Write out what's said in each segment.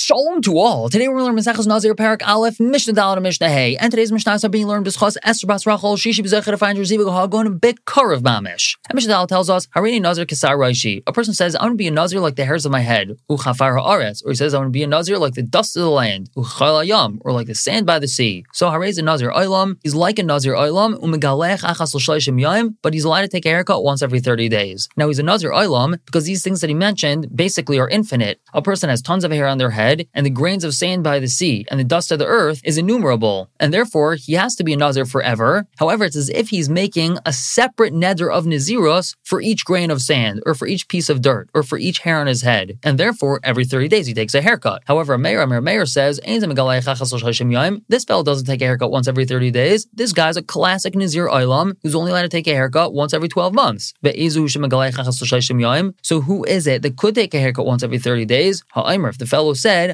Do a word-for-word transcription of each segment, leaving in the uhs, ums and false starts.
Shalom to all. Today we're going to learn Maseches Nazir Parak Aleph, Mishnah Daled and Mishnah Hey. And today's Mishnahs are being learned b'schos Esther Bas Rachel, Shishi b'zecher to find Reziva Gohagon and Big Karav Mamish. And Mishnah Daled tells us, Harini Nazir Kesar Raishi. A person says, I want to be a Nazir like the hairs of my head. Uchafar ha'aretz. Or he says, I want to be a Nazir like the dust of the land. Uchal hayam. Or like the sand by the sea. So Harei is a Nazir Olam. He's like a Nazir Olam. Umegalech achas l'shleishim yom. But he's allowed to take a haircut once every thirty days. Now he's a Nazir Olam because these things that he mentioned basically are infinite. A person has tons of hair on their head, and the grains of sand by the sea, and the dust of the earth is innumerable, and therefore he has to be a Nazir forever. However, it's as if he's making a separate neder of Naziros for each grain of sand, or for each piece of dirt, or for each hair on his head, and therefore every thirty days he takes a haircut. However, Meir Amir Meir says, this fellow doesn't take a haircut once every thirty days. This guy's a classic Nazir Olam who's only allowed to take a haircut once every twelve months. So who is it that could take a haircut once every thirty days? Ha'aymer, if the fellow said,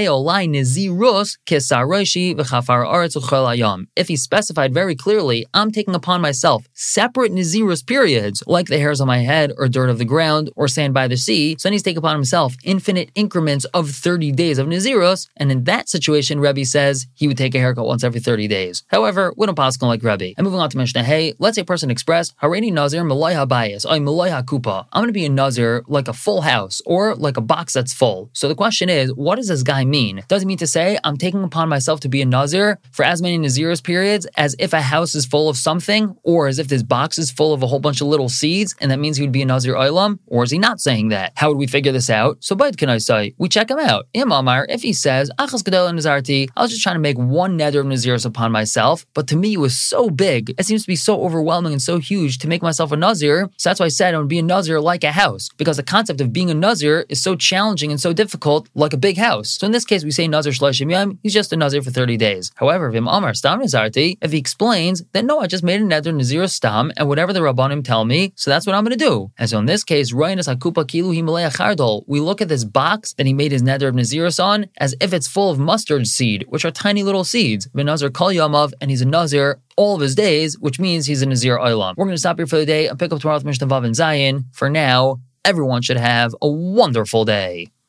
if he specified very clearly, I'm taking upon myself separate Nazirus periods, like the hairs on my head, or dirt of the ground, or sand by the sea, so then he's taking upon himself infinite increments of thirty days of Nazirus, and in that situation, Rebbe says he would take a haircut once every thirty days. However, we don't paskin like Rebbe. And moving on to Mishnah Hey, let's say a person expressed, Hareini Nazir Malay HaBayis, ay Malay HaKupa. I'm going to be a Nazir like a full house, or like a box that's full. So the question is, what does this guy mean? Does it mean to say, I'm taking upon myself to be a Nazir for as many Nazirus periods as if a house is full of something, or as if this box is full of a whole bunch of little seeds, and that means he would be a Nazir Olam? Or is he not saying that? How would we figure this out? So Bait can I say, we check him out. Im Amar, if he says, Achas Gadol Nazarti, I was just trying to make one neder of Nazirus upon myself, but to me it was so big, it seems to be so overwhelming and so huge to make myself a Nazir, so that's why I said I would be a Nazir like a house, because the concept of being a Nazir is so challenging and so difficult, like a big house. So in this case, we say Nazir Shloshim Yom, he's just a Nazir for thirty days. However, Vim Amar Stam Nazarti, if he explains that no, I just made a neder Nazir Stam, and whatever the Rabbanim tell me, so that's what I'm going to do. And so in this case, Rainas Hakupa Kilu Himalaya Chardol, we look at this box that he made his neder of Nazirus on as if it's full of mustard seed, which are tiny little seeds. Vim Nazir Kol Yamav, and he's a Nazir all of his days, which means he's a Nazir Olam. We're going to stop here for the day and pick up tomorrow with Mishnah Vav and Zayin. For now, everyone should have a wonderful day.